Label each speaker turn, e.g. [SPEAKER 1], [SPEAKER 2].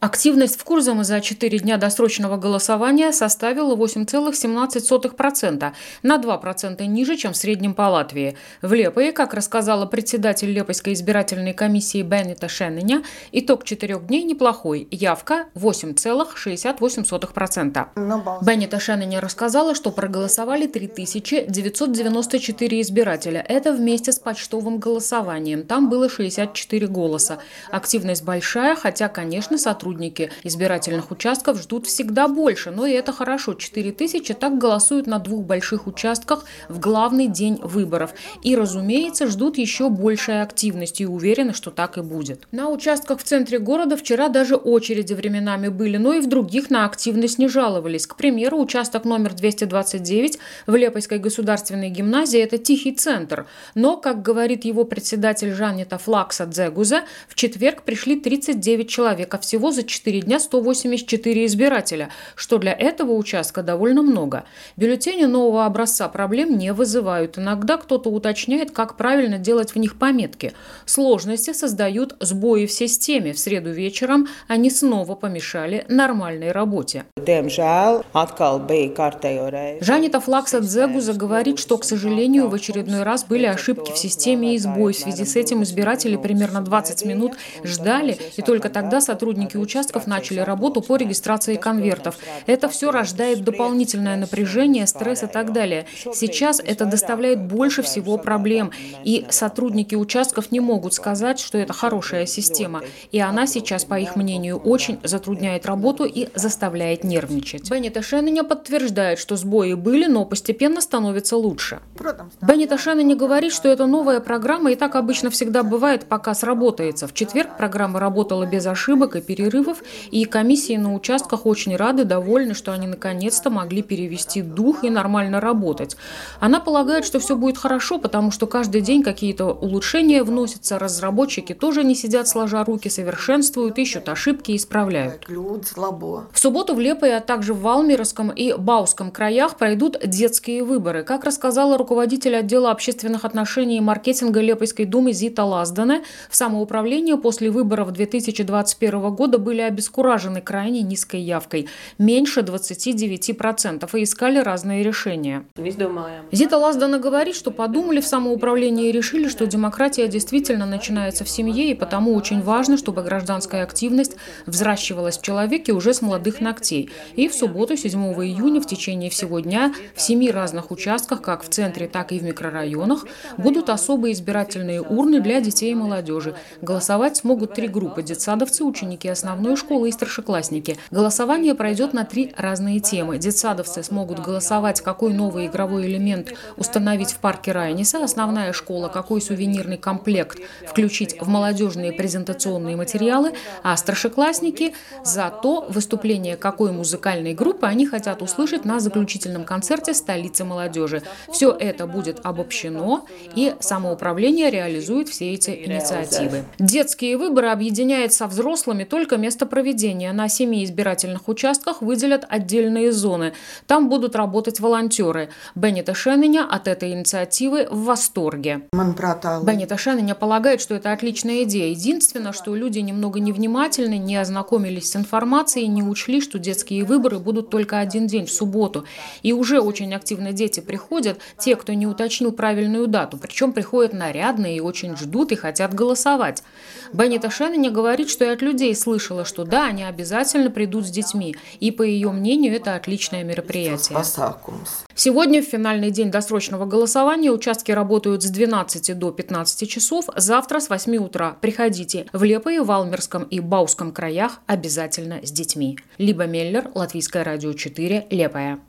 [SPEAKER 1] Активность в Курзаме за 4 дня досрочного голосования составила 8,17%, на 2% ниже, чем в среднем по Латвии. В Лепое, как рассказала председатель Лепойской избирательной комиссии Беннита Шенниņa, итог 4 дней неплохой. Явка 8,68%. Беннита Шенниņa рассказала, что проголосовали 3994 избирателя. Это вместе с почтовым голосованием. Там было 64 голоса. Активность большая, хотя, конечно, сотрудники избирательных участков ждут всегда больше, но и это хорошо. 4000 так голосуют на 2 больших участках в главный день выборов. И, разумеется, ждут еще большей активности и уверены, что так и будет. На участках в центре города вчера даже очереди временами были, но и в других на активность не жаловались. К примеру, участок номер 229 в Лепойской государственной гимназии – это тихий центр. Но, как говорит его председатель Жанита Флакса Дзегузе, в четверг пришли 39 человек, а всего за 4 дня 184 избирателя, что для этого участка довольно много. Бюллетени нового образца проблем не вызывают. Иногда кто-то уточняет, как правильно делать в них пометки. Сложности создают сбои в системе. В среду вечером они снова помешали нормальной работе. Жанита Флакса Дзегузе говорит, что, к сожалению, в очередной раз были ошибки в системе и сбои. В связи с этим избиратели примерно 20 минут ждали, и только тогда сотрудники участков начали работу по регистрации конвертов. Это все рождает дополнительное напряжение, стресс и так далее. Сейчас это доставляет больше всего проблем, и сотрудники участков не могут сказать, что это хорошая система. И она сейчас, по их мнению, очень затрудняет работу и заставляет нервничать. Беннита Шенниņa подтверждает, что сбои были, но постепенно становится лучше. Беннита Шенниņa говорит, что эта новая программа, и так обычно всегда бывает, пока сработается. В четверг программа работала без ошибок и перерывов, и комиссии на участках очень рады, довольны, что они наконец-то могли перевести дух и нормально работать. Она полагает, что все будет хорошо, потому что каждый день какие-то улучшения вносятся, разработчики тоже не сидят сложа руки, совершенствуют, ищут ошибки и исправляют. В субботу в Лепое, а также в Валмирском и Бауском краях пройдут детские выборы. Как рассказала руководитель отдела общественных отношений и маркетинга Лепойской думы Зита Лаздане, в самоуправлении после выборов 2021 года были обескуражены крайне низкой явкой – меньше 29%, и искали разные решения. Зита Лаздане говорит, что подумали в самоуправлении и решили, что демократия действительно начинается в семье, и потому очень важно, чтобы гражданская активность взращивалась в человеке уже с молодых ногтей. И в субботу, 7 июня, в течение всего дня в 7 разных участках, как в центре, так и в микрорайонах, будут особые избирательные урны для детей и молодежи. Голосовать смогут 3 группы – детсадовцы, ученики основной школы и старшеклассники. Голосование пройдет на 3 разные темы. Детсадовцы смогут голосовать, какой новый игровой элемент установить в парке Райниса, основная школа, какой сувенирный комплект включить в молодежные презентационные материалы, а старшеклассники за то, выступление какой музыкальной группы они хотят услышать на заключительном концерте столицы молодежи. Все это будет обобщено, и самоуправление реализует все эти инициативы. Детские выборы объединяют со взрослыми только место проведения. На 7 избирательных участках выделят отдельные зоны. Там будут работать волонтеры. Беннита Шенниņa от этой инициативы в восторге. Беннита Шенниņa полагает, что это отличная идея. Единственное, что люди немного невнимательны, не ознакомились с информацией, не учли, что детские выборы будут только один день, в субботу. И уже очень активно дети приходят, те, кто не уточнил правильную дату. Причем приходят нарядные и очень ждут и хотят голосовать. Беннита Шенниņa говорит, что и от людей слышала, что да, они обязательно придут с детьми. И, по ее мнению, это отличное мероприятие. Сегодня, в финальный день досрочного голосования, участки работают с 12 до 15 часов. Завтра с 8 утра приходите. В Лепое, Валмирском и Бауском краях обязательно с детьми. Либа Меллер, Латвийское радио 4, Лепое.